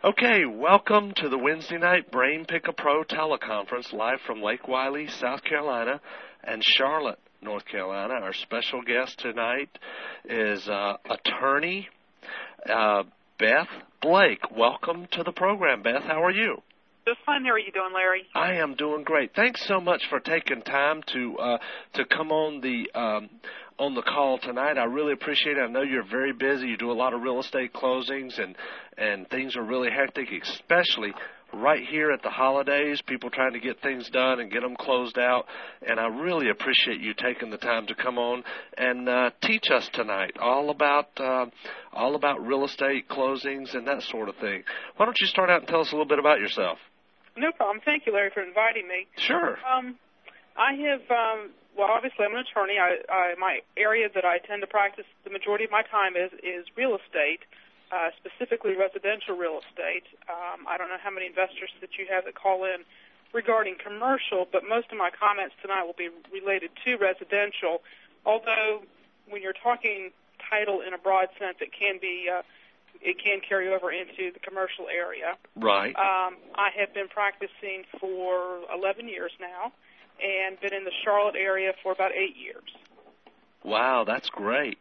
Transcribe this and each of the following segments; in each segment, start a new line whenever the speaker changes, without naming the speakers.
Okay, welcome to the Wednesday night Brain Picker Pro teleconference live from Lake Wiley, South Carolina, and Charlotte, North Carolina. Our special guest tonight is attorney Beth Blake. Welcome to the program, Beth. How are you?
Just fine. How are you doing, Larry?
I am doing great. Thanks so much for taking time to come on the call tonight. I really appreciate it. I know you're very busy. You do a lot of real estate closings, and things are really hectic, especially right here at the holidays, people trying to get things done and get them closed out. And I really appreciate you taking the time to come on and teach us tonight all about real estate closings and that sort of thing. Why don't you start out and tell us a little bit about yourself?
No problem. Thank you, Larry, for inviting me.
Sure.
I have, well, obviously I'm an attorney. My area that I tend to practice the majority of my time is real estate, specifically residential real estate. I don't know how many investors that you have that call in regarding commercial, but most of my comments tonight will be related to residential, although when you're talking title in a broad sense, it can carry over into the commercial area.
Right.
I have been practicing for 11 years now and been in the Charlotte area for about 8 years.
Wow, that's great.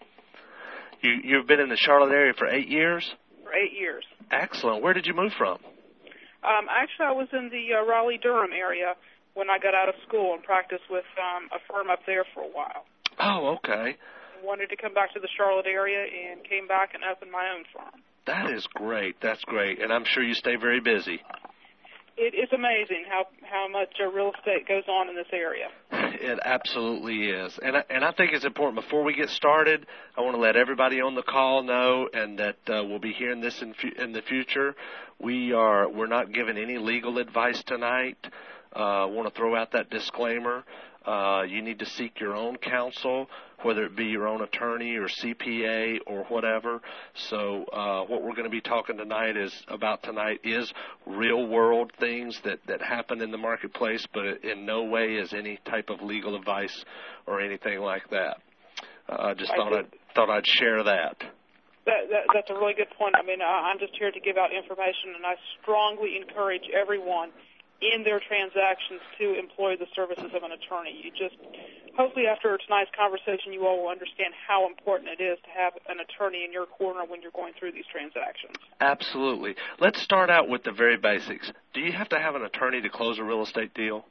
You've been in the Charlotte area for 8 years?
For 8 years.
Excellent. Where did you move from?
Actually, I was in the Raleigh-Durham area when I got out of school and practiced with a firm up there for a while.
Oh, okay.
Wanted to come back to the Charlotte area and came back and opened my own firm.
That is great. That's great. And I'm sure you stay very busy.
It is amazing how much real estate goes on in this area.
It absolutely is. And I think it's important. Before we get started, I want to let everybody on the call know, and that we'll be hearing this in the future. We're not giving any legal advice tonight. I want to throw out that disclaimer. You need to seek your own counsel, whether it be your own attorney or CPA or whatever. So what we're going to be talking about tonight is real-world things that happen in the marketplace, but in no way is any type of legal advice or anything like that. I just thought I'd share that.
That's a really good point. I mean, I'm just here to give out information, and I strongly encourage everyone in their transactions to employ the services of an attorney. Hopefully after tonight's conversation, you all will understand how important it is to have an attorney in your corner when you're going through these transactions. Absolutely.
Let's start out with the very basics. Do you have to have an attorney to close a real estate deal?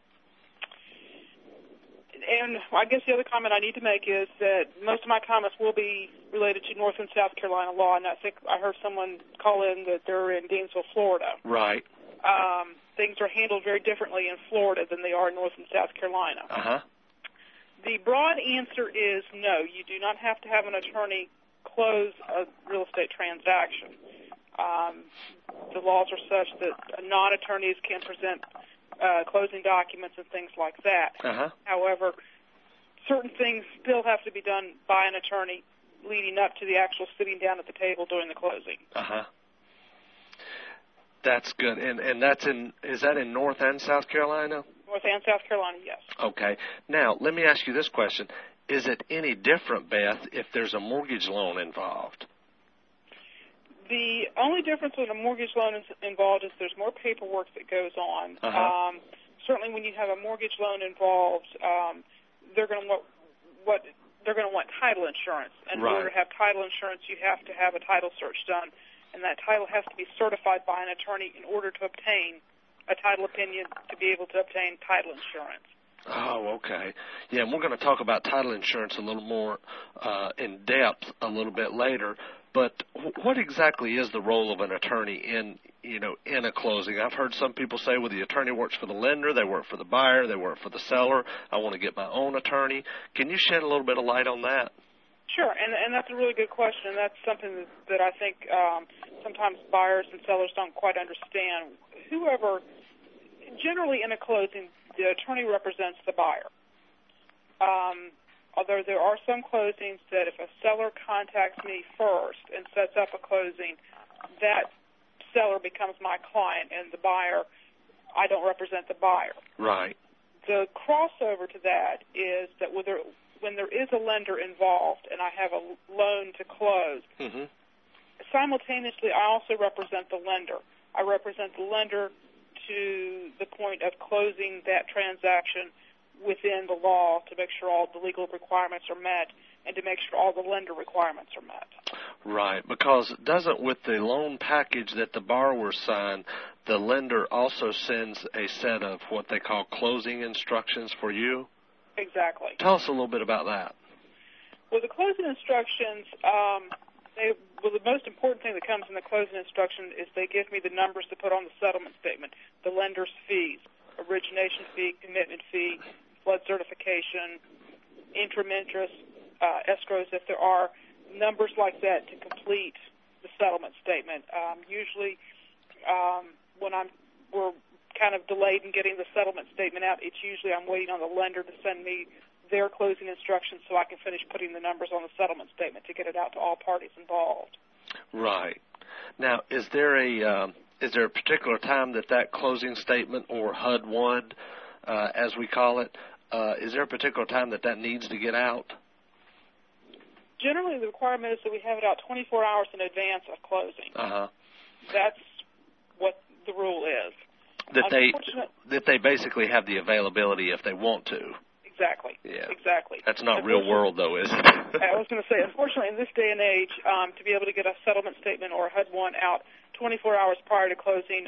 And I guess the other comment I need to make is that most of my comments will be related to North and South Carolina law, and I think I heard someone call in that they're in Gainesville, Florida.
Right.
Things are handled very differently in Florida than they are in North and South Carolina.
Uh-huh.
The broad answer is no. You do not have to have an attorney close a real estate transaction. The laws are such that non-attorneys can present closing documents and things like that.
Uh-huh.
However, certain things still have to be done by an attorney leading up to the actual sitting down at the table doing the closing.
Uh-huh. That's good. And is that in North and South Carolina?
North and South Carolina, yes.
Okay. Now, let me ask you this question. Is it any different, Beth, if there's a mortgage loan involved?
The only difference when a mortgage loan is involved is there's more paperwork that goes on.
Uh-huh.
Certainly when you have a mortgage loan involved, they're going to want title insurance. And in order to have title insurance, you have to have a title search done. And that title has to be certified by an attorney in order to obtain a title opinion to be able to obtain title insurance.
Oh, okay. Yeah, and we're going to talk about title insurance a little more in depth a little bit later. But what exactly is the role of an attorney in a closing? I've heard some people say, well, the attorney works for the lender, they work for the buyer, they work for the seller. I want to get my own attorney. Can you shed a little bit of light on that?
Sure, and that's a really good question, and that's something that I think sometimes buyers and sellers don't quite understand. Generally in a closing, the attorney represents the buyer. Although there are some closings that if a seller contacts me first and sets up a closing, that seller becomes my client, and the buyer, I don't represent the buyer.
Right.
The crossover to that is that when there is a lender involved and I have a loan to close,
mm-hmm.
simultaneously, I also represent the lender. I represent the lender to the point of closing that transaction within the law to make sure all the legal requirements are met and to make sure all the lender requirements are met.
Right, because doesn't with the loan package that the borrowers sign, the lender also sends a set of what they call closing instructions for you?
Exactly.
Tell us a little bit about that.
Well, the closing instructions, the most important thing that comes in the closing instruction is they give me the numbers to put on the settlement statement, the lender's fees, origination fee, commitment fee, flood certification, interim interest, escrows if there are, numbers like that to complete the settlement statement. Usually when we're kind of delayed in getting the settlement statement out, it's usually I'm waiting on the lender to send me their closing instructions so I can finish putting the numbers on the settlement statement to get it out to all parties involved.
Right. Now, is there a particular time that closing statement or HUD-1, as we call it, is there a particular time that needs to get out?
Generally, the requirement is that we have it out 24 hours in advance of closing.
Uh-huh.
That's what the rule is.
That they basically have the availability if they want to.
Exactly.
Yeah.
Exactly.
That's not real world, though, is it?
I was going to say, unfortunately, in this day and age, to be able to get a settlement statement or a HUD-1 out 24 hours prior to closing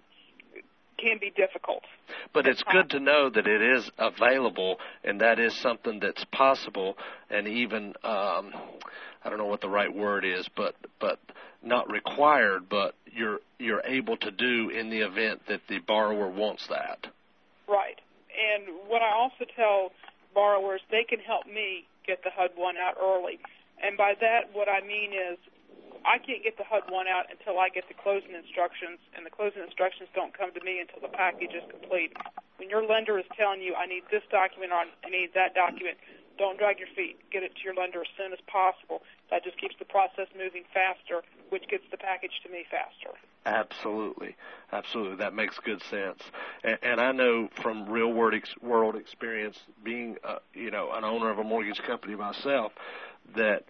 can be difficult.
But it's good to know that it is available, and that is something that's possible, and even I don't know what the right word is, but not required, but you're able to do in the event that the borrower wants that.
Right. And what I also tell borrowers, they can help me get the HUD-1 out early. And by that, what I mean is I can't get the HUD-1 out until I get the closing instructions, and the closing instructions don't come to me until the package is complete. When your lender is telling you, I need this document or I need that document, don't drag your feet. Get it to your lender as soon as possible. That just keeps the process moving faster, which gets the package to me faster.
Absolutely. Absolutely. That makes good sense. And I know from real world experience, being an owner of a mortgage company myself, that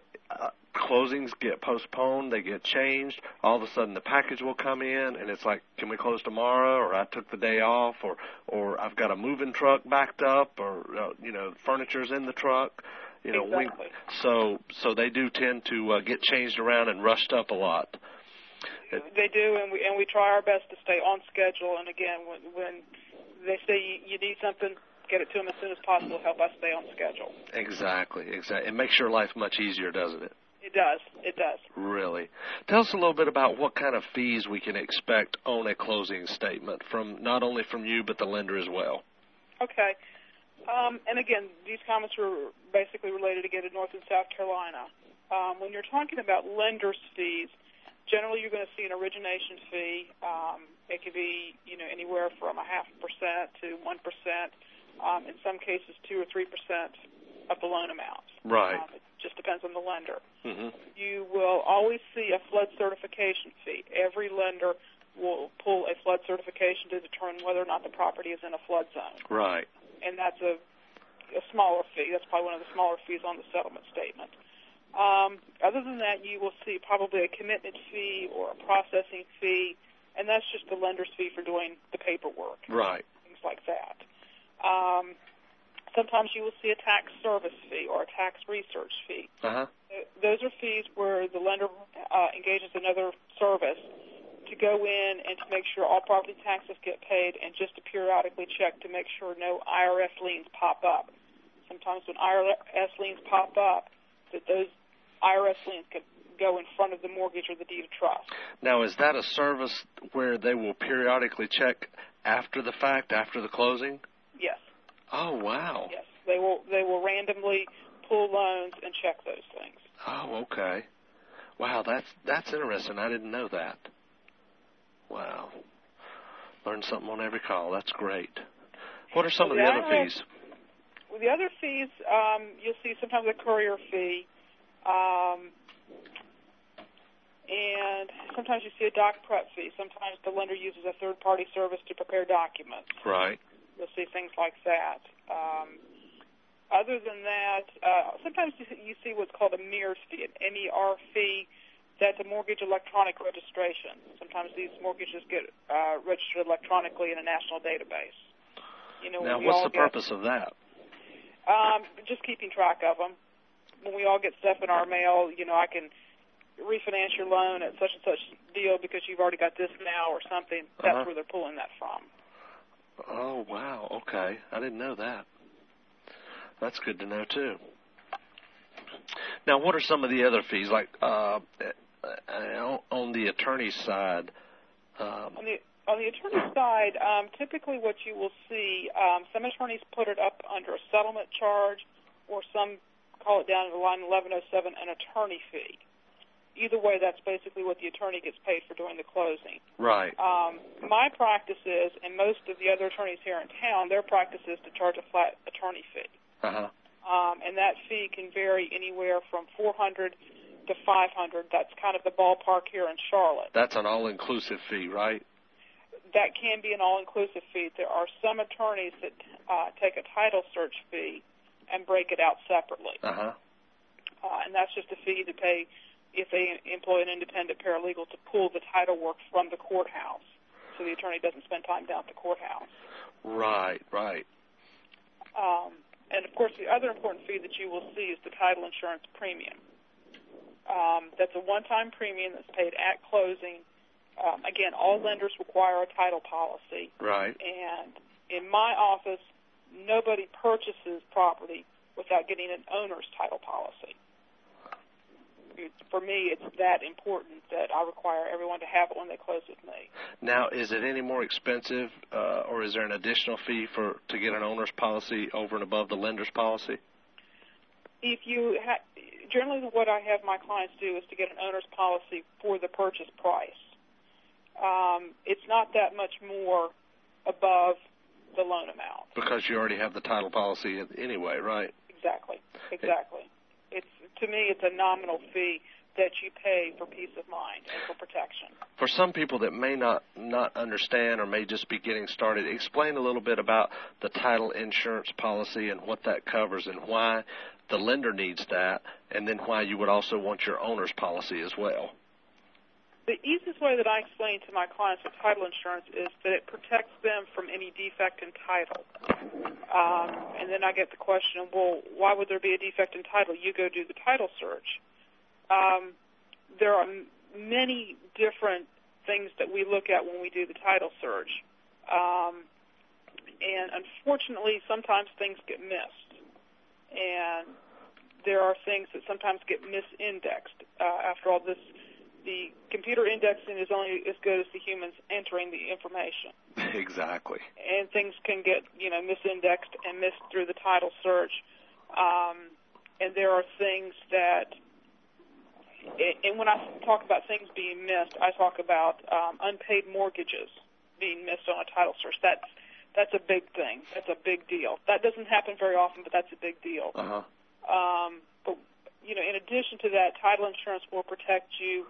closings get postponed, they get changed. All of a sudden the package will come in, and it's like, can we close tomorrow? Or I took the day off, or I've got a moving truck backed up, or furniture's in the truck.
Exactly.
So they do tend to get changed around and rushed up a lot.
They do, and we try our best to stay on schedule. And again, when they say you need something, get it to them as soon as possible. Help us stay on schedule. Exactly.
It makes your life much easier, doesn't it?
It does. It does.
Really. Tell us a little bit about what kind of fees we can expect on a closing statement from not only from you but the lender as well.
Okay. And again, these comments were basically related again to North and South Carolina. When you're talking about lender's fees, generally you're going to see an origination fee. It could be anywhere from 0.5% to 1%. In some cases, 2 or 3% of the loan amount.
Right.
It just depends on the lender.
Mm-hmm.
You will always see a flood certification fee. Every lender will pull a flood certification to determine whether or not the property is in a flood zone.
Right.
And that's a smaller fee. That's probably one of the smaller fees on the settlement statement. Other than that, you will see probably a commitment fee or a processing fee, and that's just the lender's fee for doing the paperwork.
Right.
Things like that. Sometimes you will see a tax service fee or a tax research fee.
Uh-huh.
Those are fees where the lender engages another service to go in and to make sure all property taxes get paid and just to periodically check to make sure no IRS liens pop up. Sometimes when IRS liens pop up, that those IRS liens could go in front of the mortgage or the deed of trust.
Now, is that a service where they will periodically check after the fact, after the closing?
Yes.
Oh, wow.
Yes. They will randomly pull loans and check those things.
Oh, okay. Wow, that's interesting. I didn't know that. Wow. Learn something on every call. That's great. What are some of the other fees?
Well, the other fees, you'll see sometimes a courier fee, and sometimes you see a doc prep fee. Sometimes the lender uses a third-party service to prepare documents.
Right.
You'll see things like that. Other than that, sometimes you see what's called a MER fee, an MER fee. that's a mortgage electronic registration. Sometimes these mortgages get registered electronically in a national database.
Now, what's the purpose of that?
Just keeping track of them. When we all get stuff in our mail, I can refinance your loan at such and such deal because you've already got this now or something. That's where they're pulling that from.
Oh, wow. Okay. I didn't know that. That's good to know, too. Now, what are some of the other fees, like on the attorney's side?
On the attorney's side, typically what you will see, some attorneys put it up under a settlement charge, or some call it down to line 1107, an attorney fee. Either way, that's basically what the attorney gets paid for doing the closing.
Right.
My practice is, and most of the other attorneys here in town, their practice is to charge a flat attorney fee.
Uh-huh.
And that fee can vary anywhere from $400 to $500. That's kind of the ballpark here in Charlotte.
That's an all-inclusive fee, right?
That can be an all-inclusive fee. There are some attorneys that take a title search fee and break it out separately.
Uh-huh.
And that's just a fee to pay if they employ an independent paralegal to pull the title work from the courthouse, so the attorney doesn't spend time down at the courthouse.
Right.
And, of course, the other important fee that you will see is the title insurance premium. That's a one-time premium that's paid at closing. Again, all lenders require a title policy.
Right.
And in my office, nobody purchases property without getting an owner's title policy. For me, it's that important that I require everyone to have it when they close with me.
Now, is it any more expensive, or is there an additional fee to get an owner's policy over and above the lender's policy?
If you generally, what I have my clients do is to get an owner's policy for the purchase price. It's not that much more above the loan amount.
Because you already have the title policy anyway, right?
Exactly. To me, it's a nominal fee that you pay for peace of mind and for protection.
For some people that may not understand or may just be getting started, explain a little bit about the title insurance policy and what that covers and why the lender needs that, and then why you would also want your owner's policy as well.
The easiest way that I explain to my clients with title insurance is that it protects them from any defect in title. And then I get the question, well, why would there be a defect in title? You go do the title search. There are many different things that we look at when we do the title search. And unfortunately, sometimes things get missed. And there are things that sometimes get misindexed. After all, the computer indexing is only as good as the humans entering the information.
Exactly.
And things can get, misindexed and missed through the title search. And there are things that, and when I talk about things being missed, I talk about unpaid mortgages being missed on a title search. That's a big thing. That's a big deal. That doesn't happen very often, but that's a big deal.
Uh-huh.
But, in addition to that, title insurance will protect you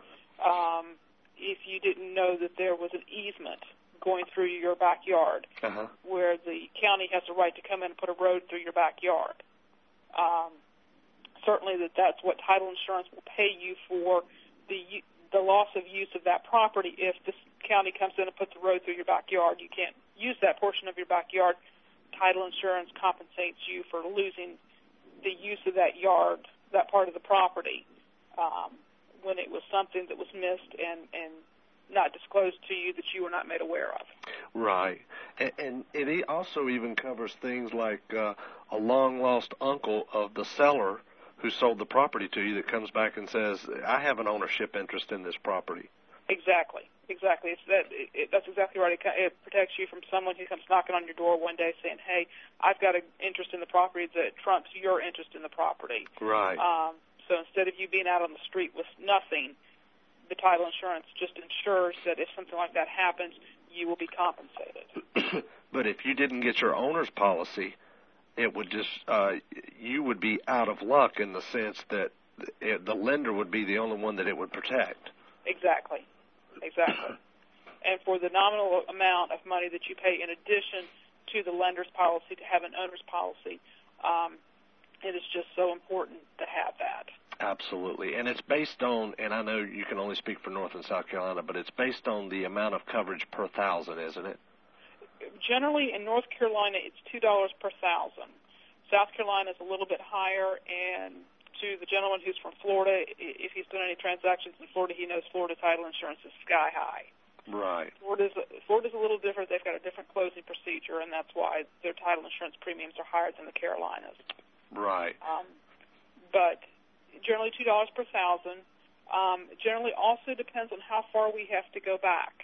if you didn't know that there was an easement going through your backyard, where the county has the right to come in and put a road through your backyard. Certainly that's what title insurance will pay you for, the loss of use of that property. If the county comes in and puts a road through your backyard, you can't use that portion of your backyard. Title insurance compensates you for losing the use of that yard, that part of the property, when it was something that was missed and not disclosed to you that you were not made aware of.
Right. And it also even covers things like a long-lost uncle of the seller who sold the property to you that comes back and says, I have an ownership interest in this property. Exactly.
That's exactly right. It protects you from someone who comes knocking on your door one day saying, hey, I've got an interest in the property that trumps your interest in the property.
Right.
So instead of you being out on the street with nothing, the title insurance just ensures that if something like that happens, you will be compensated.
But if you didn't get your owner's policy, it would just you would be out of luck in the sense that the lender would be the only one that it would protect.
Exactly. And for the nominal amount of money that you pay in addition to the lender's policy to have an owner's policy, it is just so important to have that.
Absolutely. And it's based on, and I know you can only speak for North and South Carolina, but it's based on the amount of coverage per 1,000, isn't it?
Generally, in North Carolina, it's $2 per 1,000. South Carolina is a little bit higher, and to the gentleman who's from Florida, if he's done any transactions in Florida, he knows Florida title insurance is sky high.
Right.
Florida's a little different. They've got a different closing procedure, and that's why their title insurance premiums are higher than the Carolinas.
Right.
But generally $2 per 1,000. Generally also depends on how far we have to go back.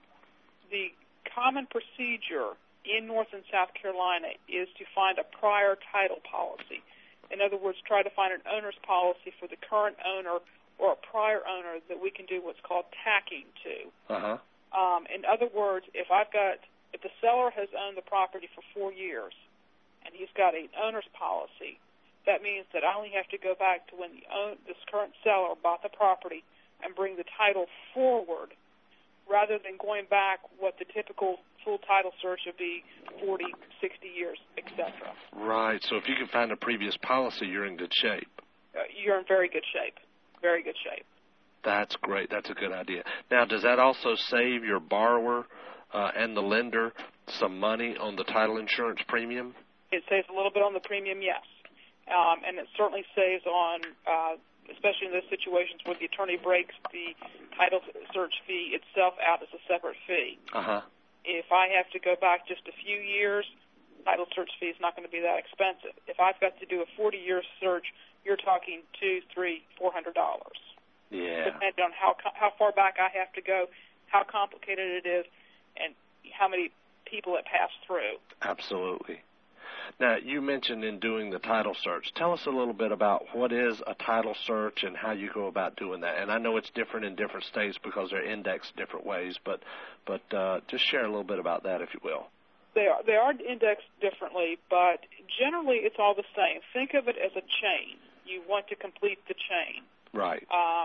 The common procedure in North and South Carolina is to find a prior title policy. In other words, try to find an owner's policy for the current owner or a prior owner that we can do what's called tacking to.
Uh-huh.
In other words, if the seller has owned the property for 4 years and he's got an owner's policy, that means that I only have to go back to when this current seller bought the property and bring the title forward, rather than going back what the typical full title search would be 40, 60 years, etc.
Right. So if you can find a previous policy, you're in good shape.
You're in very good shape. Very good shape.
That's great. That's a good idea. Now, does that also save your borrower and the lender some money on the title insurance premium?
It saves a little bit on the premium, yes. And it certainly saves on, especially in those situations where the attorney breaks the title search fee itself out as a separate fee.
Uh-huh.
If I have to go back just a few years, title search fee is not going to be that expensive. If I've got to do a 40-year search, you're talking $200, $300, $400.
Yeah.
Depending on how far back I have to go, how complicated it is, and how many people it passed through.
Absolutely. Now, you mentioned in doing the title search. Tell us a little bit about what is a title search and how you go about doing that. And I know it's different in different states because they're indexed different ways, but just share a little bit about that, if you will.
They are indexed differently, but generally it's all the same. Think of it as a chain. You want to complete the chain.
Right.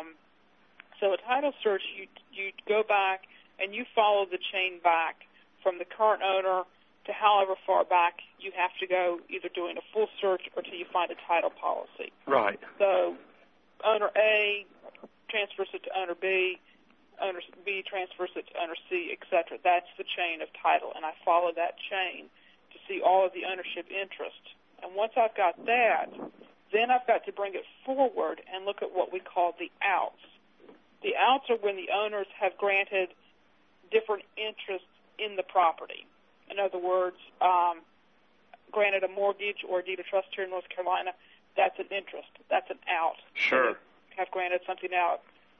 So a title search, you go back and you follow the chain back from the current owner to however far back you have to go, either doing a full search or till you find a title policy.
Right.
So owner A transfers it to owner B, owner B transfers it to owner C, etc. That's the chain of title, and I follow that chain to see all of the ownership interest. And once I've got that, then I've got to bring it forward and look at what we call the outs. The outs are when the owners have granted different interests in the property. In other words, granted a mortgage or a deed of trust here in North Carolina, that's an interest. That's an out.
Sure.
Have granted something out.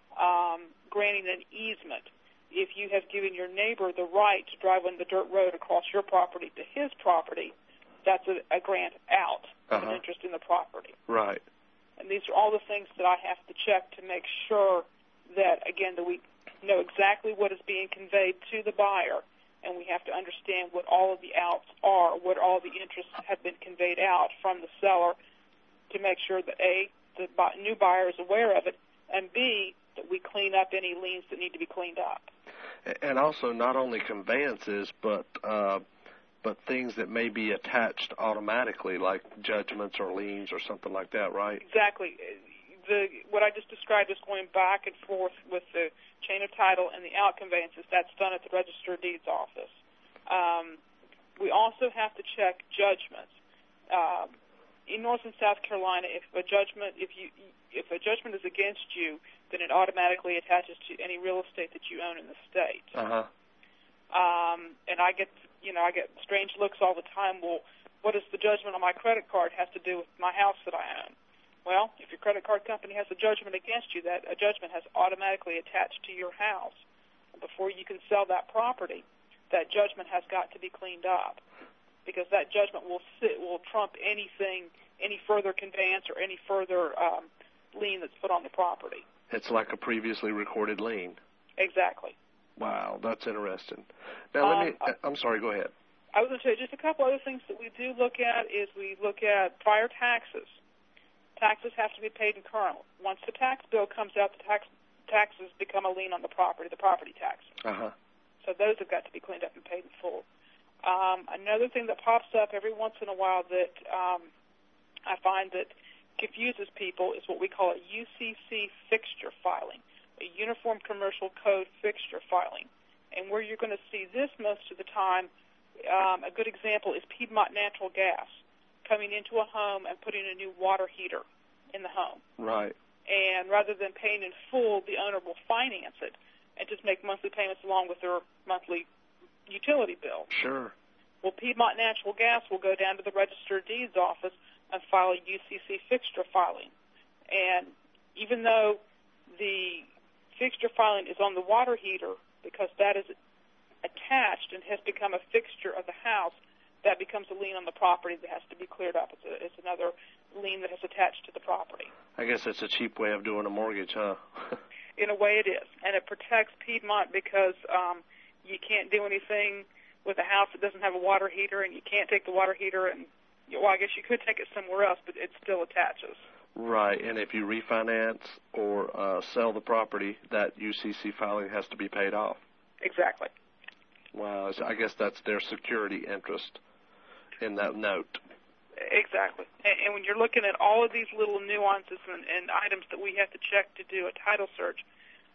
Granting an easement. If you have given your neighbor the right to drive on the dirt road across your property to his property, that's a grant out of an interest in the property.
Right.
And these are all the things that I have to check to make sure that, again, that we know exactly what is being conveyed to the buyer, and we have to understand what all of the outs are, what all the interests have been conveyed out from the seller to make sure that, A, the new buyer is aware of it, and B, that we clean up any liens that need to be cleaned up.
And also not only conveyances, but things that may be attached automatically, like judgments or liens or something like that, right?
Exactly. What I just described is going back and forth with the chain of title and the out conveyances. That's done at the Register of Deeds office. We also have to check judgments. In North and South Carolina, if a judgment is against you, then it automatically attaches to any real estate that you own in the state.
Uh-huh.
And I get strange looks all the time. Well, what does the judgment on my credit card have to do with my house that I own? Well, if your credit card company has a judgment against you, that a judgment has automatically attached to your house. Before you can sell that property, that judgment has got to be cleaned up, because that judgment will trump anything, any further conveyance or any further lien that's put on the property.
It's like a previously recorded lien.
Exactly.
Wow, that's interesting. Now, I'm sorry, go ahead.
I was going to tell you just a couple other things that we do look at is we look at prior taxes. Taxes have to be paid in current. Once the tax bill comes out, the taxes become a lien on the property taxes.
Uh-huh.
So those have got to be cleaned up and paid in full. Another thing that pops up every once in a while that I find that confuses people is what we call a UCC fixture filing, a Uniform Commercial Code fixture filing. And where you're going to see this most of the time, a good example is Piedmont Natural Gas coming into a home and putting a new water heater in the home.
Right.
And rather than paying in full, the owner will finance it and just make monthly payments along with their monthly utility bill.
Sure.
Well, Piedmont Natural Gas will go down to the Register of Deeds office and file a UCC fixture filing. And even though the fixture filing is on the water heater, because that is attached and has become a fixture of the house, that becomes a lien on the property that has to be cleared up. It's another lien that is attached to the property.
I guess it's a cheap way of doing a mortgage, huh?
In a way it is. And it protects Piedmont because you can't do anything with a house that doesn't have a water heater, and you can't take the water heater and, well, I guess you could take it somewhere else, but it still attaches.
Right, and if you refinance or sell the property, that UCC filing has to be paid off.
Exactly.
Wow, I guess that's their security interest in that note.
Exactly. And when you're looking at all of these little nuances and items that we have to check to do a title search,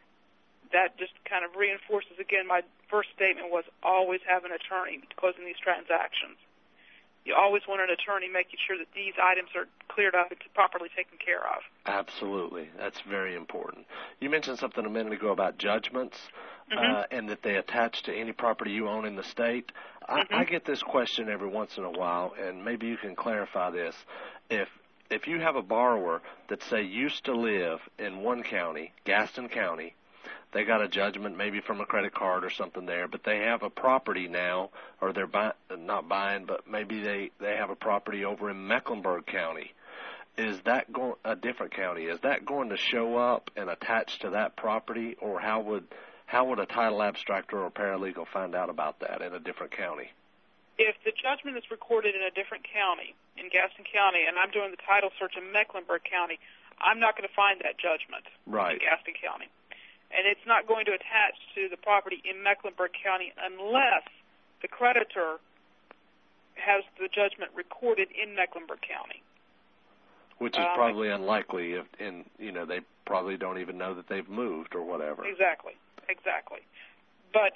that just kind of reinforces, again, my first statement was always have an attorney closing these transactions. You always want an attorney making sure that these items are cleared up and properly taken care of.
Absolutely. That's very important. You mentioned something a minute ago about judgments and that they attach to any property you own in the state. I get this question every once in a while, and maybe you can clarify this. If you have a borrower that, say, used to live in one county, Gaston County, they got a judgment maybe from a credit card or something there, but they have a property now, or they're not buying, but maybe they have a property over in Mecklenburg County. Is that a different county? Is that going to show up and attach to that property, or how would a title abstractor or paralegal find out about that in a different county?
If the judgment is recorded in a different county, in Gaston County, and I'm doing the title search in Mecklenburg County, I'm not going to find that judgment in Gaston County. And it's not going to attach to the property in Mecklenburg County unless the creditor has the judgment recorded in Mecklenburg County.
Which is probably unlikely, they probably don't even know that they've moved or whatever.
Exactly. But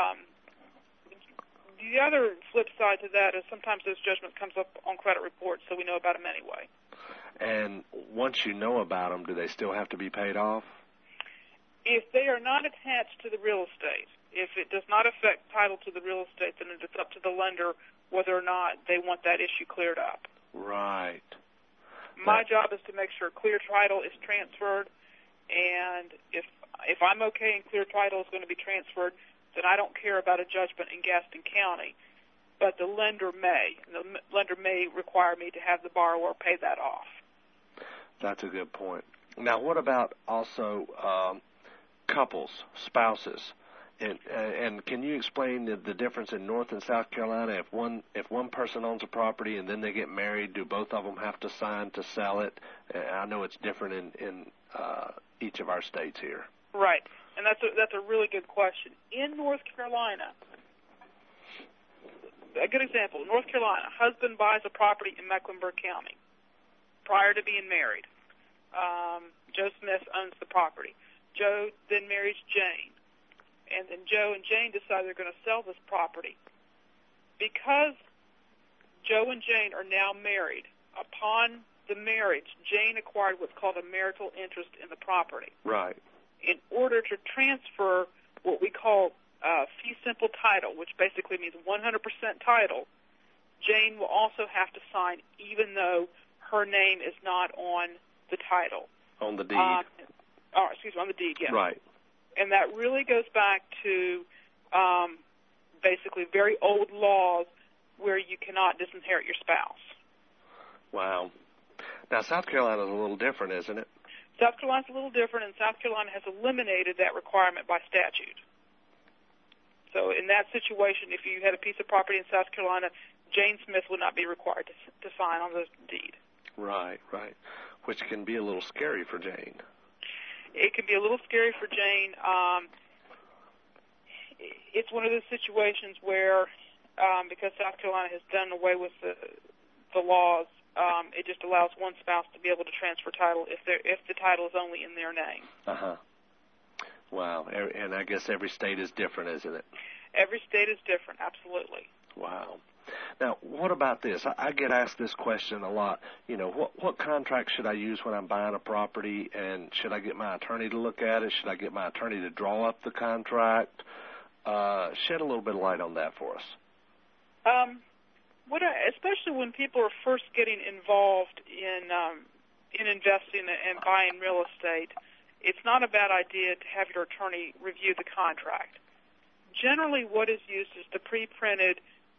the other flip side to that is sometimes those judgments comes up on credit reports, so we know about them anyway.
And once you know about them, do they still have to be paid off?
If they are not attached to the real estate, if it does not affect title to the real estate, then it's up to the lender whether or not they want that issue cleared up.
Right.
My job is to make sure clear title is transferred, and if I'm okay and clear title is going to be transferred, then I don't care about a judgment in Gaston County. But the lender may. The lender may require me to have the borrower pay that off.
That's a good point. Now, what about also couples, spouses, and can you explain the difference in North and South Carolina? If one person owns a property and then they get married, do both of them have to sign to sell it? I know it's different in each of our states here.
Right, and that's a really good question. In North Carolina, a good example: North Carolina, husband buys a property in Mecklenburg County prior to being married. Joe Smith owns the property. Joe then marries Jane, and then Joe and Jane decide they're going to sell this property. Because Joe and Jane are now married, upon the marriage, Jane acquired what's called a marital interest in the property.
Right.
In order to transfer what we call fee simple title, which basically means 100% title, Jane will also have to sign even though her name is not on the title.
On the deed.
On the deed, yes.
Right.
And that really goes back to basically very old laws where you cannot disinherit your spouse.
Wow. Now, South Carolina is a little different, isn't it?
South Carolina's a little different, and South Carolina has eliminated that requirement by statute. So in that situation, if you had a piece of property in South Carolina, Jane Smith would not be required to sign on the deed. Right.
Which can be a little scary for Jane.
It can be a little scary for Jane. It's one of those situations where, because South Carolina has done away with the laws It just allows one spouse to be able to transfer title if the title is only in their name.
Uh-huh. Wow. And I guess every state is different, isn't it?
Every state is different, absolutely.
Wow. Now, what about this? I get asked this question a lot. You know, what contract should I use when I'm buying a property, and should I get my attorney to look at it? Should I get my attorney to draw up the contract? Shed a little bit of light on that for us.
Especially when people are first getting involved in investing and buying real estate, it's not a bad idea to have your attorney review the contract. Generally, what is used is the pre-printed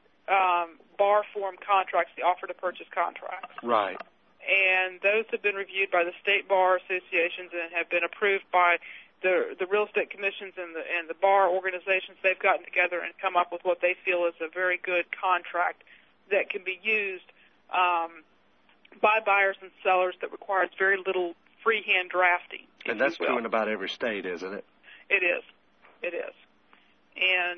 bar form contracts, the offer to purchase contracts.
Right.
And those have been reviewed by the state bar associations and have been approved by the real estate commissions and the bar organizations. They've gotten together and come up with what they feel is a very good contract that can be used by buyers and sellers that requires very little freehand drafting.
And that's true in about every state, isn't it?
It is. It is. And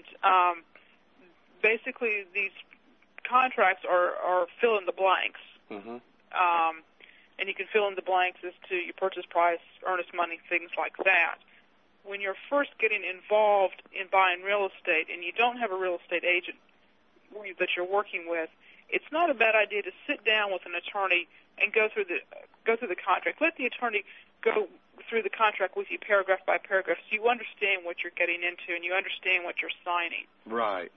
basically these contracts are fill in the blanks.
Mm-hmm.
And you can fill in the blanks as to your purchase price, earnest money, things like that. When you're first getting involved in buying real estate and you don't have a real estate agent that you're working with, it's not a bad idea to sit down with an attorney and go through the contract. Let the attorney go through the contract with you paragraph by paragraph so you understand what you're getting into and you understand what you're signing.
Right.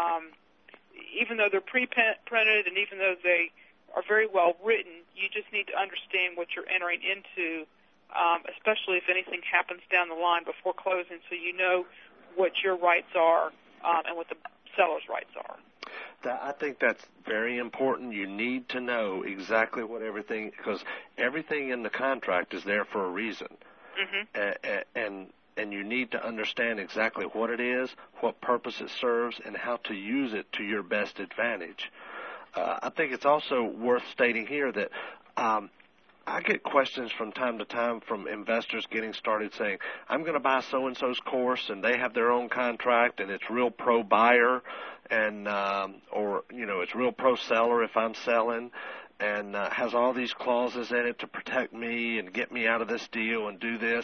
Even though they're pre-printed and even though they are very well written, you just need to understand what you're entering into, especially if anything happens down the line before closing, so you know what your rights are and what the seller's rights are.
I think that's very important. You need to know exactly what everything, because everything in the contract is there for a reason. Mm-hmm. And you need to understand exactly what it is, what purpose it serves, and how to use it to your best advantage. I think it's also worth stating here that I get questions from time to time from investors getting started saying, I'm going to buy so-and-so's course, and they have their own contract, and it's real pro-buyer, and or, you know, it's real pro-seller if I'm selling, and has all these clauses in it to protect me and get me out of this deal and do this.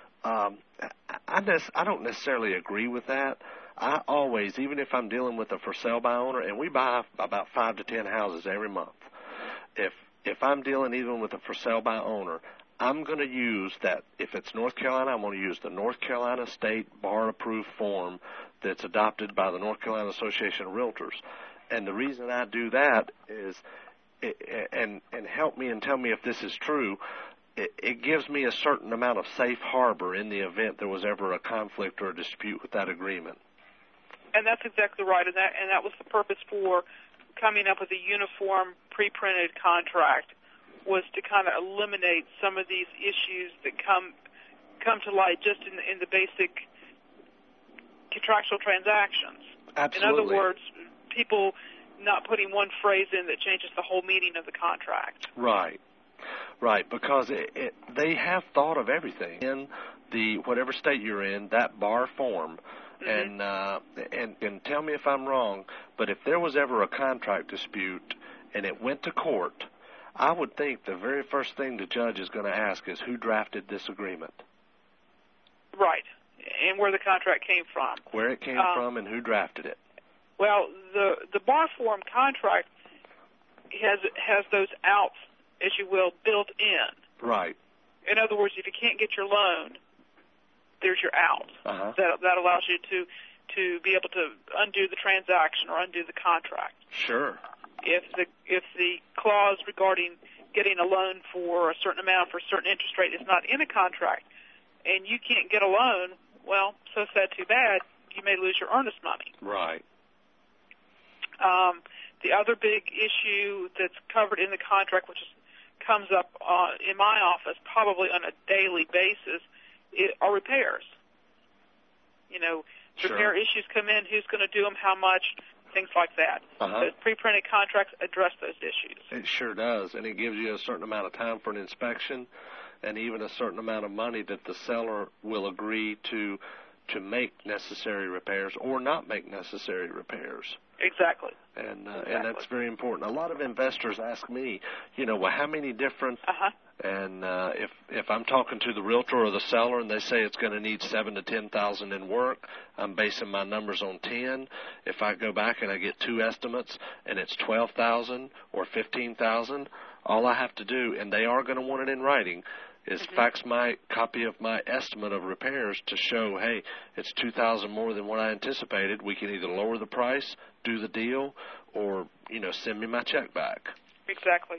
I don't necessarily agree with that. I always, even if I'm dealing with a for-sale by owner, and we buy about 5 to 10 houses every month, if I'm dealing even with a for-sale by owner, I'm going to use that. If it's North Carolina, I'm going to use the North Carolina State Bar-approved form that's adopted by the North Carolina Association of Realtors. And the reason I do that is, and help me and tell me if this is true, it gives me a certain amount of safe harbor in the event there was ever a conflict or a dispute with that agreement.
And that's exactly right, and that was the purpose for coming up with a uniform pre-printed contract, was to kind of eliminate some of these issues that come to light just in the basic contractual transactions.
Absolutely.
In other words, people not putting one phrase in that changes the whole meaning of the contract.
Right. Right, because they have thought of everything in the whatever state you're in, that bar form. Mm-hmm. And tell me if I'm wrong, but if there was ever a contract dispute and it went to court, I would think the very first thing the judge is going to ask is who drafted this agreement.
Right, and where the contract came from.
Where it came from and who drafted it.
Well, the bar form contract has those outs, as you will, built in.
Right.
In other words, if you can't get your loan, there's your out.
Uh-huh.
That allows you to be able to undo the transaction or undo the contract.
Sure.
If the clause regarding getting a loan for a certain amount for a certain interest rate is not in a contract, and you can't get a loan, well, so sad, too bad. You may lose your earnest money.
Right.
The other big issue that's covered in the contract, which comes up in my office probably on a daily basis, are repairs. You know,
sure.
Repair issues come in, who's going to do them, how much, things like that.
Uh-huh.
Those pre-printed contracts address those issues.
It sure does, and it gives you a certain amount of time for an inspection and even a certain amount of money that the seller will agree to to make necessary repairs or not make necessary repairs.
Exactly.
And that's very important. A lot of investors ask me, well, how many different and if I'm talking to the realtor or the seller and they say it's going to need $7,000 to $10,000 in work, I'm basing my numbers on 10. If I go back and I get two estimates and it's $12,000 or $15,000, all I have to do, and they are going to want it in writing, is fax my copy of my estimate of repairs to show, hey, it's $2,000 more than what I anticipated. We can either lower the price, do the deal, or send me my check back.
Exactly.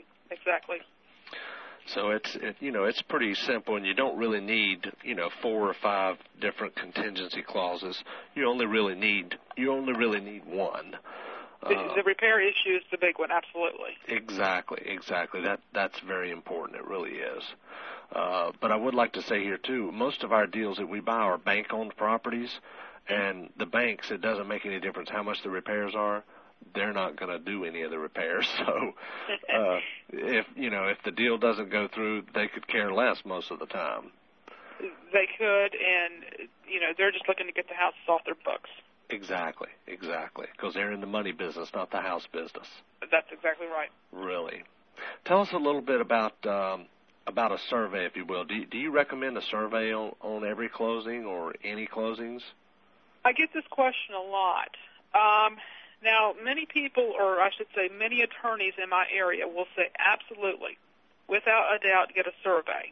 So it's pretty simple, and you don't really need 4 or 5 different contingency clauses. You only really need one.
The repair issue is the big one, absolutely.
Exactly. That's very important. It really is. But I would like to say here too, most of our deals that we buy are bank-owned properties, and the banks, it doesn't make any difference how much the repairs are. They're not going to do any of the repairs. So if the deal doesn't go through, they could care less most of the time.
They could, and they're just looking to get the houses off their books.
Exactly, because they're in the money business, not the house business.
That's exactly right.
Really. Tell us a little bit about a survey, if you will. Do you recommend a survey on every closing or any closings?
I get this question a lot. Now, many people, or I should say many attorneys in my area will say absolutely, without a doubt, get a survey.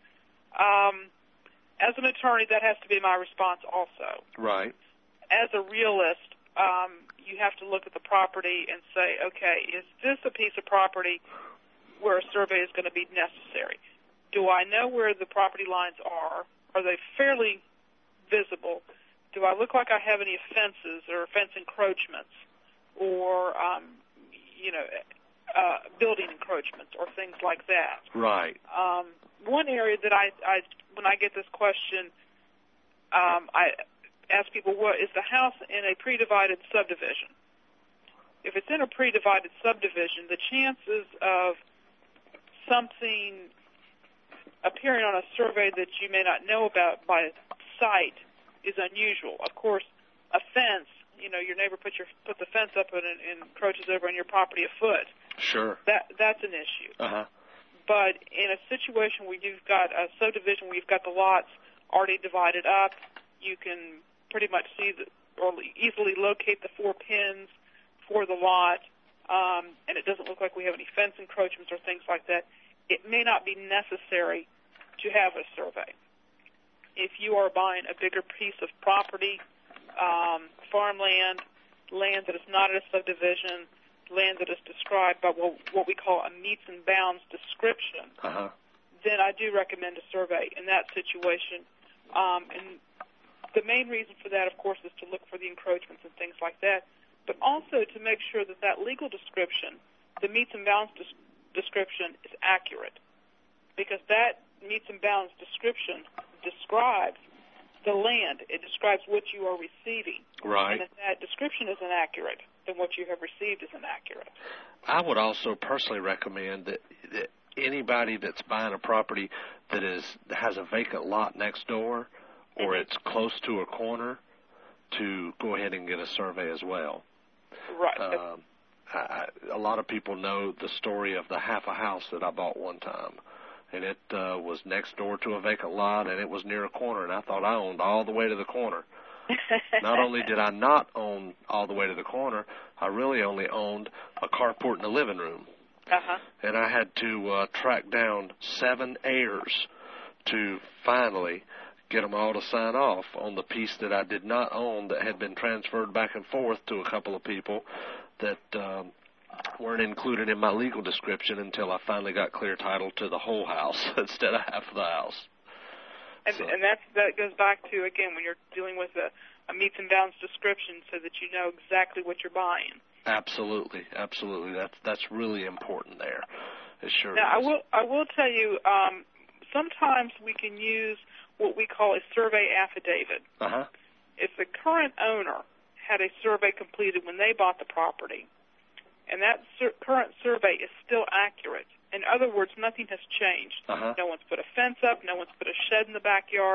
As an attorney, that has to be my response also.
Right.
As a realist, you have to look at the property and say, okay, is this a piece of property where a survey is going to be necessary? Do I know where the property lines are? Are they fairly visible? Do I look like I have any fences or fence encroachments or, building encroachments or things like that?
Right.
One area that I when I get this question, I ask people, what is the house in a pre-divided subdivision? If it's in a pre-divided subdivision, the chances of something appearing on a survey that you may not know about by sight is unusual. Of course, a fence, your neighbor put the fence up and encroaches over on your property a foot.
Sure.
That's an issue.
Uh-huh.
But in a situation where you've got a subdivision where you've got the lots already divided up, you can pretty much see or easily locate the 4 pins for the lot, and it doesn't look like we have any fence encroachments or things like that. It may not be necessary to have a survey. If you are buying a bigger piece of property, farmland, land that is not in a subdivision, land that is described by what we call a meets and bounds description, then I do recommend a survey in that situation. And the main reason for that, of course, is to look for the encroachments and things like that, but also to make sure that legal description, the meets and bounds description, is accurate, because that meets and bounds description describes the land. It describes what you are receiving.
Right.
And if that description is inaccurate, then what you have received is inaccurate.
I would also personally recommend that anybody that's buying a property that has a vacant lot next door or it's close to a corner to go ahead and get a survey as well.
Right.
A lot of people know the story of the half a house that I bought one time. And it was next door to a vacant lot, and it was near a corner, and I thought I owned all the way to the corner. Not only did I not own all the way to the corner, I really only owned a carport and a living room. And I had to track down 7 heirs to finally get them all to sign off on the piece that I did not own that had been transferred back and forth to a couple of people that weren't included in my legal description until I finally got clear title to the whole house instead of half of the house.
And that goes back to, again, when you're dealing with a meets and bounds description so that you know exactly what you're buying. Absolutely.
That's really important there. It sure
now,
is.
I will tell you, sometimes we can use what we call a survey affidavit. If the current owner had a survey completed when they bought the property, and that current survey is still accurate. In other words, nothing has changed. No one's put a fence up. No one's put a shed in the backyard.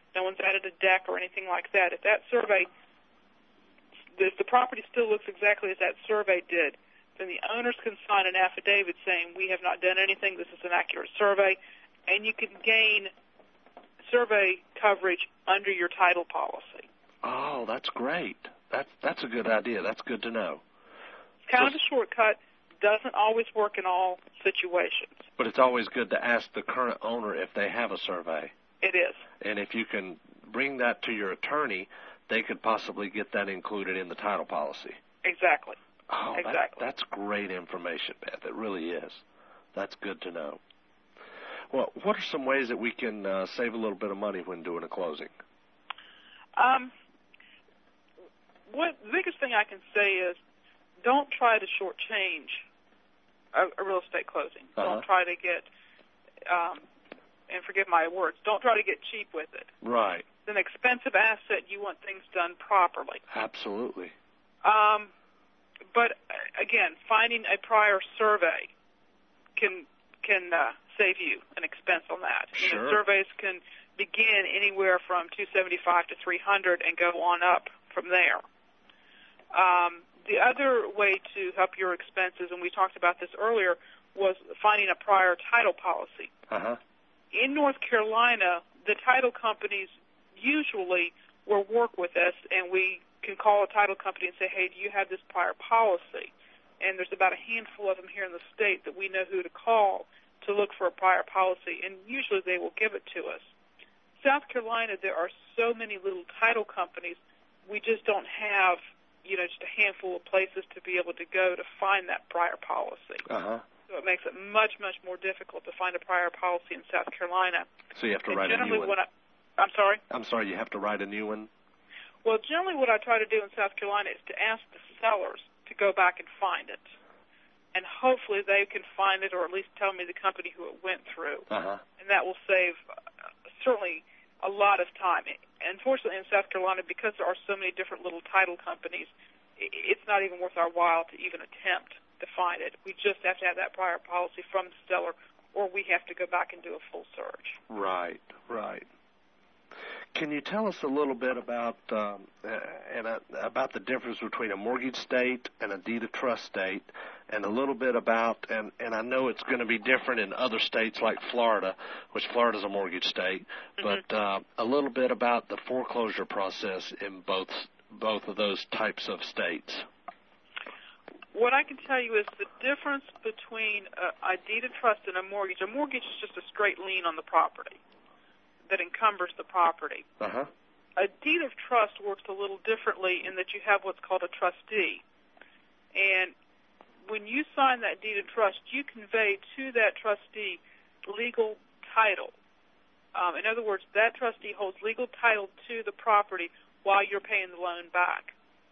No one's added a deck or anything like that. If that survey, if the property still looks exactly as that survey did, then the owners can sign an affidavit saying we have not done anything, this is an accurate survey, and you can gain survey coverage under your title policy.
Oh, that's great. That's a good idea. That's good to know.
It's kind of a shortcut. Doesn't always work in all situations.
But it's always good to ask the current owner if they have a survey.
It is.
And if you can bring that to your attorney, they could possibly get that included in the title policy.
Exactly.
Oh,
exactly.
That's great information, Beth. It really is. That's good to know. Well, what are some ways that we can save a little bit of money when doing a closing?
The biggest thing I can say is don't try to shortchange a real estate closing. Don't try to get, and forgive my words, don't try to get cheap with it.
Right.
It's an expensive asset. You want things done properly.
Absolutely.
But again, finding a prior survey can save you an expense on that.
Sure.
You know, surveys can begin anywhere from $275 to $300 and go on up from there. The other way to help your expenses, and we talked about this earlier, was finding a prior title policy. In North Carolina, the title companies usually will work with us, and we can call a title company and say, hey, do you have this prior policy? And there's about a handful of them here in the state that we know who to call to look for a prior policy, and usually they will give it to us. South Carolina, there are so many little title companies, we just don't have, just a handful of places to be able to go to find that prior policy. So it makes it much, much more difficult to find a prior policy in South Carolina.
So you have to write a new one.
I'm sorry?
I'm sorry, you have to write a new one?
Well, generally what I try to do in South Carolina is to ask the sellers to go back and find it. And hopefully they can find it or at least tell me the company who it went through. And that will save certainly a lot of time. Unfortunately, in South Carolina, because there are so many different little title companies, it's not even worth our while to even attempt to find it. We just have to have that prior policy from the seller, or we have to go back and do a full search.
Right. Can you tell us a little bit about about the difference between a mortgage state and a deed of trust state, and a little bit about, and I know it's going to be different in other states like Florida, which Florida's a mortgage state, but a little bit about the foreclosure process in both of those types of states.
What I can tell you is the difference between a deed of trust and a mortgage. A mortgage is just a straight lien on the property that encumbers the property. A deed of trust works a little differently in that you have what's called a trustee. And when you sign that deed of trust, you convey to that trustee legal title. In other words, that trustee holds legal title to the property while you're paying the loan back.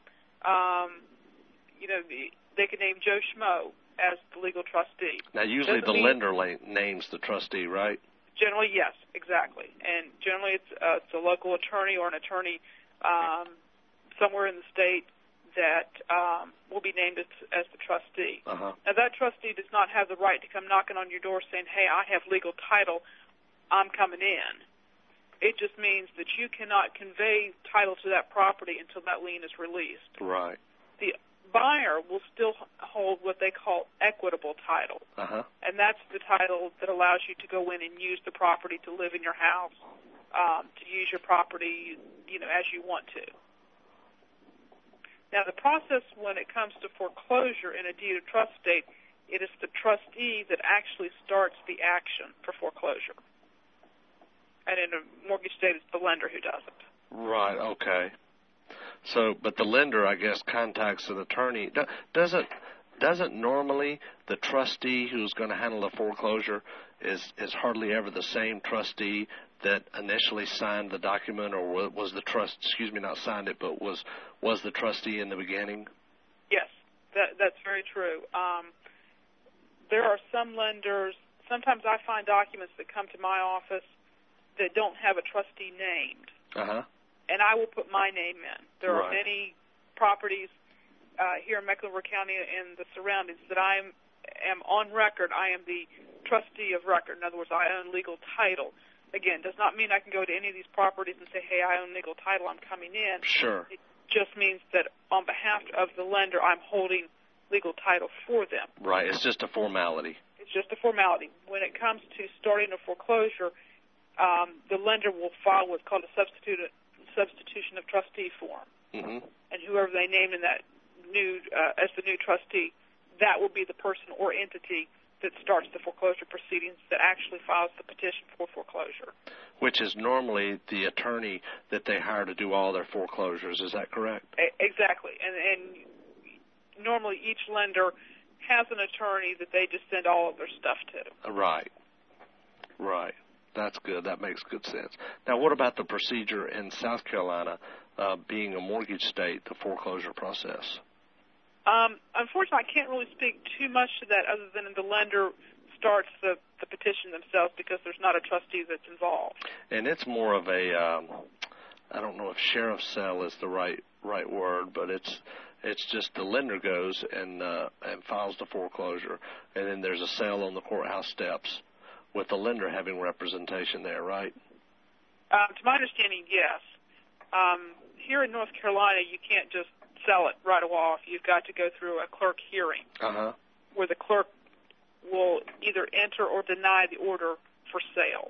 They can name Joe Schmo as the legal trustee.
Now, usually the lender names the trustee, right?
Generally, yes, exactly. And generally it's a local attorney or an attorney somewhere in the state that will be named as the trustee. Now, that trustee does not have the right to come knocking on your door saying, hey, I have legal title, I'm coming in. It just means that you cannot convey title to that property until that lien is released.
Right.
The buyer will still hold what they call equitable title. And that's the title that allows you to go in and use the property to live in your house, to use your property, as you want to. Now, the process when it comes to foreclosure in a deed of trust state, it is the trustee that actually starts the action for foreclosure. And in a mortgage state, it's the lender who does it.
Right, okay. So, but the lender, I guess, contacts an attorney. Doesn't normally the trustee who's going to handle the foreclosure is hardly ever the same trustee that initially signed the document, or was the trust, not signed it, but was the trustee in the beginning? Yes,
that's very true. There are some lenders, sometimes I find documents that come to my office that don't have a trustee named. And I will put my name in. There are many properties here in Mecklenburg County and the surroundings that I am on record. I am the trustee of record. In other words, I own legal title. again, does not mean I can go to any of these properties and say, hey, I own legal title, I'm coming in.
Sure.
It just means that on behalf of the lender, I'm holding legal title for them.
Right. It's just a formality.
It's just a formality. When it comes to starting a foreclosure, the lender will file what's called a substitution of trustee form.
Mm-hmm.
And whoever they name in that new as the new trustee, that will be the person or entity that starts the foreclosure proceedings, that actually files the petition for foreclosure.
Which is normally the attorney that they hire to do all their foreclosures. Is that correct?
Exactly. And normally each lender has an attorney that they just send all of their stuff to.
Right. Right. That's good. That makes good sense. Now, what about the procedure in South Carolina, being a mortgage state, the foreclosure process?
Unfortunately, I can't really speak too much to that other than the lender starts the petition themselves because there's not a trustee that's involved.
And it's more of a, I don't know if sheriff's sale is the right word, but it's just the lender goes and files the foreclosure, and then there's a sale on the courthouse steps with the lender having representation there, right?
To my understanding, yes. Here in North Carolina, you can't just sell it right off. You've got to go through a clerk hearing where the clerk will either enter or deny the order for sale.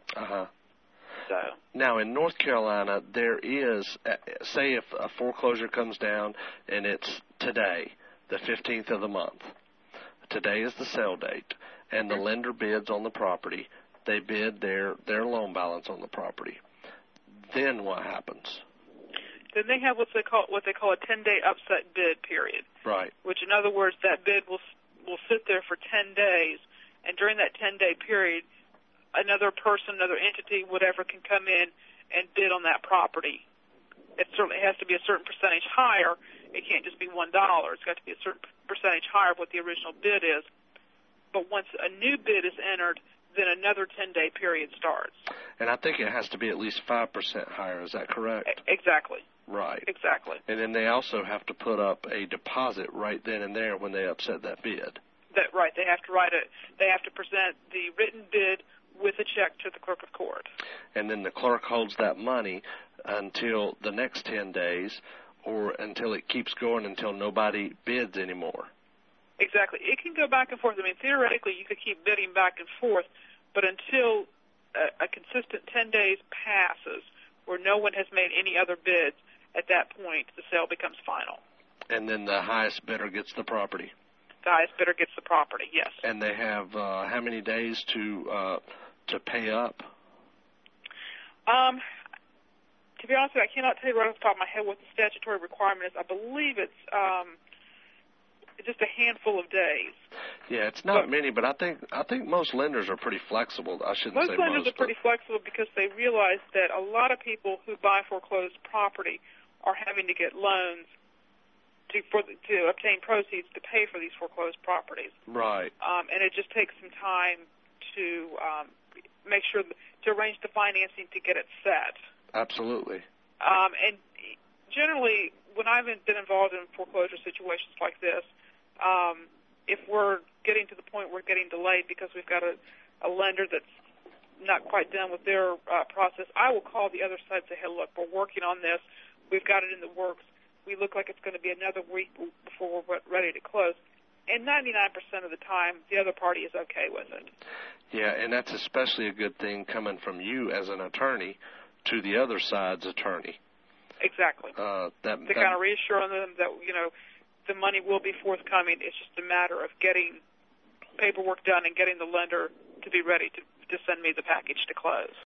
So.
Now, in North Carolina, there is, say if a foreclosure comes down and it's today, the 15th of the month. Today is the sale date, and the lender bids on the property. They bid their loan balance on the property. Then what happens?
Then they have what they call a 10-day upset bid period.
Right.
Which, in other words, that bid will sit there for 10 days, and during that 10-day period, another person, another entity, whatever, can come in and bid on that property. It certainly has to be a certain percentage higher. It can't just be $1. It's got to be a certain percentage higher of what the original bid is. But once a new bid is entered, then another 10-day period starts.
And I think it has to be at least 5% higher. Is that correct?
Exactly.
Right.
Exactly.
And then they also have to put up a deposit right then and there when they upset that bid.
Right. They have to They have to present the written bid with a check to the clerk of court.
And then the clerk holds that money until the next 10 days, or until it keeps going until nobody bids anymore.
Exactly. It can go back and forth. I mean, theoretically, you could keep bidding back and forth, but until a consistent 10 days passes where no one has made any other bids, at that point, the sale becomes final.
And then the highest bidder gets the property.
The highest bidder gets the property, yes.
And they have how many days to pay up?
To be honest with you, I cannot tell you right off the top of my head what the statutory requirement is. I believe it's just a handful of days.
Yeah, it's not many, but I think most lenders are pretty flexible. I shouldn't say most.
Most lenders are pretty flexible because they realize that a lot of people who buy foreclosed property are having to get loans to obtain proceeds to pay for these foreclosed properties.
Right.
And it just takes some time to make sure to arrange the financing to get it set.
Absolutely.
And generally, when I've been involved in foreclosure situations like this, if we're getting to the point we're getting delayed because we've got a lender that's not quite done with their process, I will call the other side and say, hey, look, we're working on this. We've got it in the works. We look like it's going to be another week before we're ready to close. And 99% of the time, the other party is okay with it.
Yeah, and that's especially a good thing coming from you as an attorney to the other side's attorney.
Exactly. To kind of reassure them that, the money will be forthcoming. It's just a matter of getting paperwork done and getting the lender to be ready to send me the package to close.